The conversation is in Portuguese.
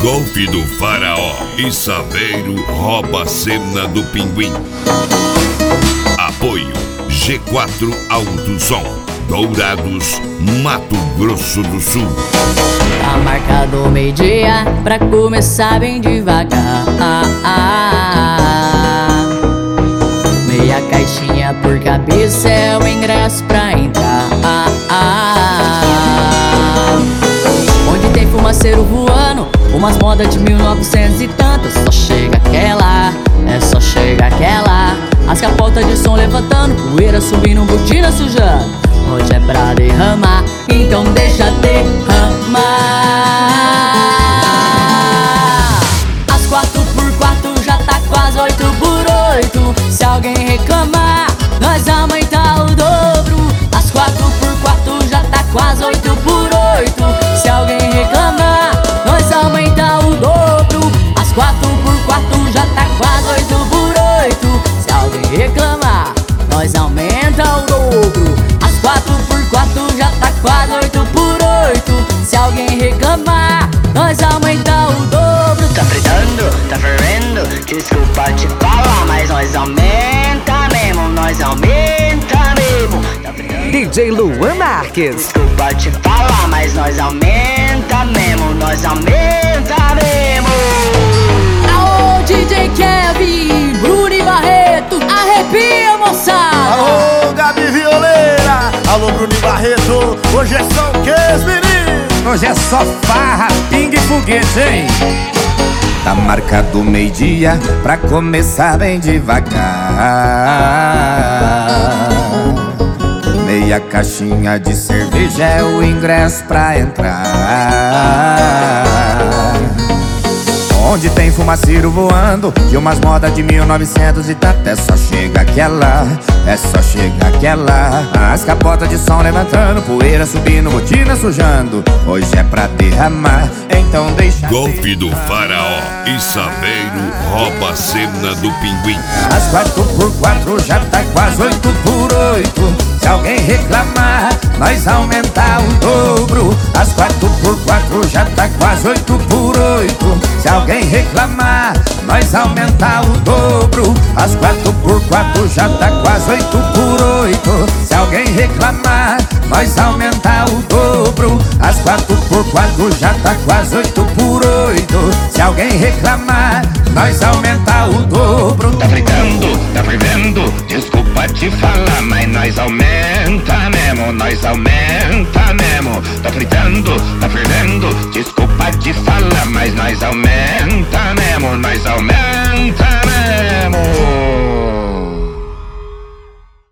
Golfe do Faraó e Saveiro rouba a cena do Pinguim. Apoio G4 Autosom, Dourados, Mato Grosso do Sul. Tá marcado meio-dia pra começar bem devagar. Meia caixinha por cabeça é o ingresso pra entrar. Onde tem fumaceiro voando, umas modas de 1900 e tantas. Só chega aquela, só chega aquela. As capotas de som levantando, poeira subindo, botina sujando. Hoje é pra derramar, então deixa derramar. As 4x4 já tá quase 8x8. Se alguém reclamar, nós aumentar o dobro. As 4x4 já tá quase 8x8. Se alguém reclamar, nós aumentar o dobro. As 4x4 já tá quase 8x8. Se alguém reclamar, nós aumenta o dobro. As 4x4 já tá quase 8x8. Se alguém reclamar, nós aumenta o dobro. Tá fritando, tá fervendo, desculpa te falar, mas nós aumenta mesmo, nós aumenta mesmo. Tá fritando, DJ Luan Marques. desculpa te falar, mas nós aumenta mesmo, nós aumenta mesmo. Aô, DJ Kevin, Bruno e Barreto, arrepia, moçada. Alô, Gabi Violeira, alô, Bruno e Barreto. Hoje é só o que, menino? Hoje é só farra, pingue e foguete, hein? Tá marcado meio-dia pra começar bem devagar. Meia caixinha de cerveja é o ingresso pra entrar. Onde tem fumaceiro voando e umas modas de 1900 e tanto. É só chega aquela, é só chega aquela. As capotas de som levantando, poeira subindo, botina sujando. Hoje é pra derramar, então deixa Golfe do Faraó e Saveiro rouba a cena do Pinguim. As 4x4 já tá quase 8x8. Se alguém reclamar, nós aumentar o dobro. As 4x4 já tá quase 8x8. Se alguém reclamar, nós aumentar o dobro. As 4x4 já tá quase 8x8. Se alguém reclamar, nós aumentar o dobro. As 4x4 já tá quase 8x8. Se alguém reclamar, nós aumentar o dobro. Tá fritando, tá fervendo, desculpa te falar, mas nós aumenta mesmo, nós aumenta mesmo. Tá fritando, tá fervendo, desculpa te falar, mas nós aumenta mesmo, nós aumenta.